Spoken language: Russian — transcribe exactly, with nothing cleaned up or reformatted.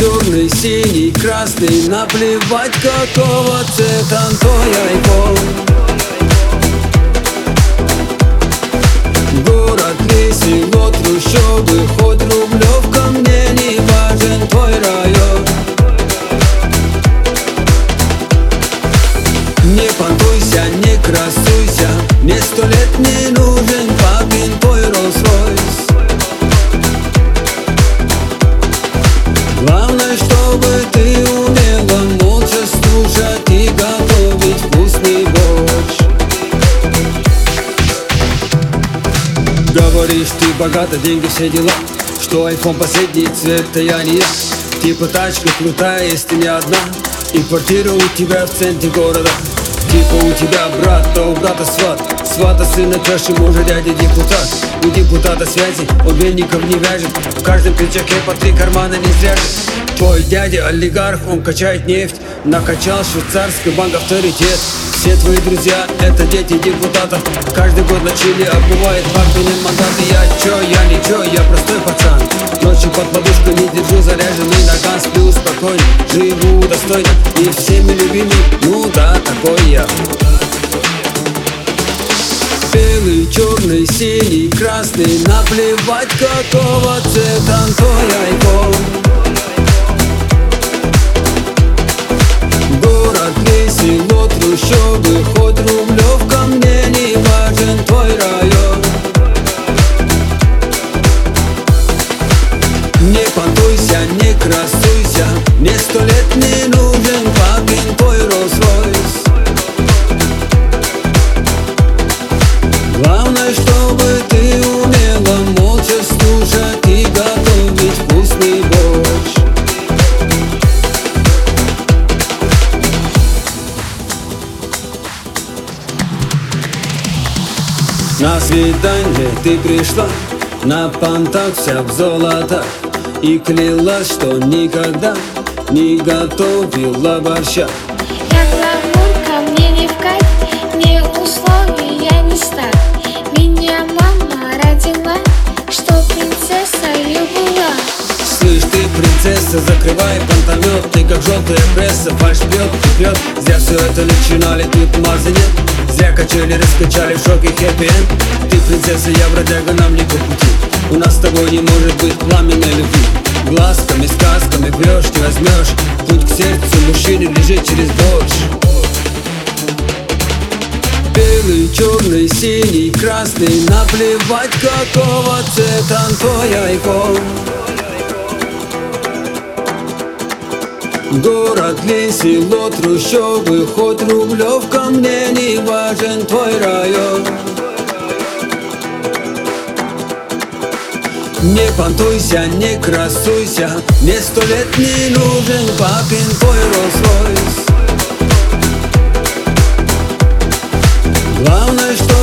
черный, синий, красный, наплевать, какого цвета твой айфон. Город ли, село, трущобы, хоть Рублевка, мне не важен твой район. Не понтуйся, не красуйся, мне сто лет не нужен папин твой Rolls-Royce. Главное, чтобы ты умела молча слушать и готовить вкусный борщ. Говоришь, ты богата, деньги, все дела, что айфон последний цвет, а я не я. Типа тачка крутая, если ты не одна, и квартира у тебя в центре города. Типа у тебя брат, то у брата сват, свата сына трэши, мужа дядя депутат. У депутата связи, он веников не вяжет, в каждом пиджаке по три кармана не зряжет. Твой дядя олигарх, он качает нефть, накачал швейцарский банк авторитет. Все твои друзья — это дети депутатов, каждый год на чили оббывает папины мандаты. Я чё, я ничего, я простой пацан, ночью под подушкой не держу заряженный наган. Сплю спокойно, живу достойно и всеми любимый, ну да, такой я. Белый, черный, синий, красный, наплевать, какого цвета твой айфон. Город ли, село, трущобы, хоть Рублевка, мне не важен твой район. Не понтуйся, не красуйся, мне сто лет не нужен папин твой Rolls-Royce. Главное, чтобы ты умела молча слушать и готовить вкусный борщ. На свидание ты пришла, на понтах вся в золотах, и клялась, что никогда не готовила борща. Я гламурка, мне не в кайф, не условия, не стать. Меня мама родила, что принцессою была. Слышь, ты принцесса, закрывай понтомет, ты как желтая пресса, фальшь пьет и пьет. Зря все это начинали, тут Марса нет. Зря качели, раскачали, в шоке хэппи-энд. Ты принцесса, я бродяга, нам не по пути. У нас с тобой не может быть пламенной любви. Глазками, сказками врешь, ты возьмешь путь к сердцу мужчины лежит через борщ. Белый, черный, синий, красный, наплевать, какого цвета твой айфон. Город ли, село, трущобы, хоть Рублевка, мне не важен твой район. Не понтуйся, не красуйся, мне сто лет не нужен папин твой Rolls-Royce. Главное, что